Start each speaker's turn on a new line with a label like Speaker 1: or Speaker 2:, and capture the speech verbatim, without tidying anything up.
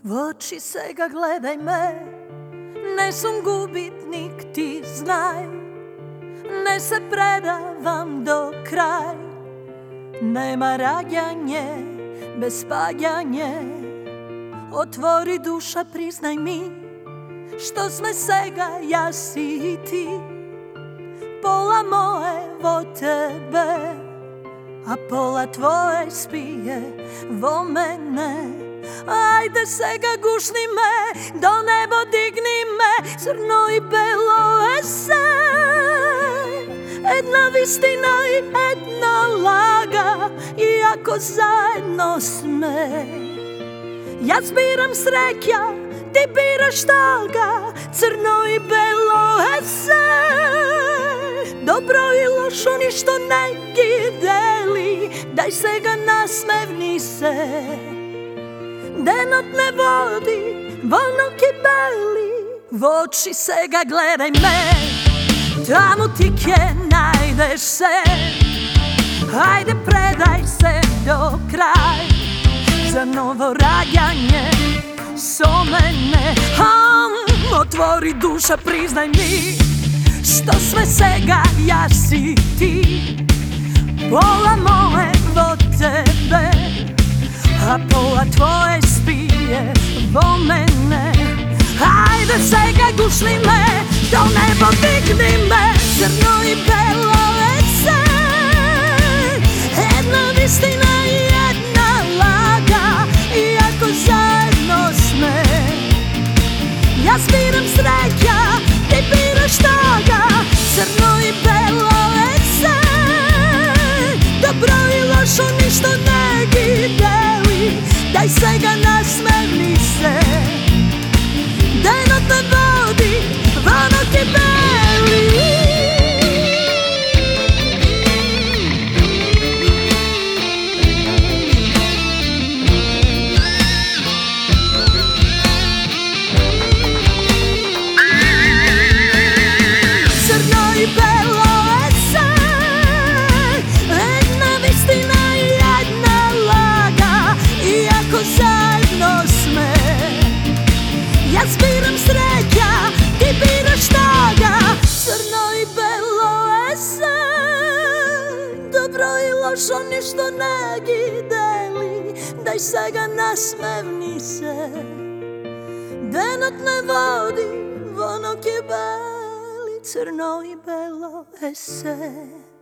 Speaker 1: V oči сега gledaj me, ne sam gubitnik, ti znaj, ne se predavam do kraj. Nema rađanje bez spaljanje, otvori duša, priznaj mi, što sme sega ja si i ti. Pola moje vo tebe, a pola tvoje spije vo mene. Ajde sega gušni me, do nebo digni me, crno i belo ese. Jedna vistina i jedna laga, iako zajedno sme. Ja zbiram sreća, ti biraš toga, crno i belo ese. Dobro i lošo ništo ne deli, daj sega nasmevni se. Denot ne vodi, vono kibeli, v oči sega gledaj me, tamo ti kje najdeš se. Ajde predaj se do kraj, za novo rađanje so mene. um, Otvori duša, priznaj mi, što sve sega ja si ti. Pola moje vo tebe, a pola tvoje spije vo mene. Ajde sega gušni me, do nebo digni me, crno i belo ese. Jedna vistina i jedna laga, iako zajedno sme. Ja zbiram sreća, ti biraš toga, crno i belo ese. Dobro i lošo ništo ne deli, daj sega nasmevni se. Denot ne vodi, vono kibeli. Crno i belo ese, jedna vistina i jedna laga, iako zajedno sme. Ja zbiram sreća, ti biraš toga, crno i belo ese. Dobro i lošo ništo ne deli, daj sega nasmevni se. Denot ne vodi, vono kibeli, crno i belo ese.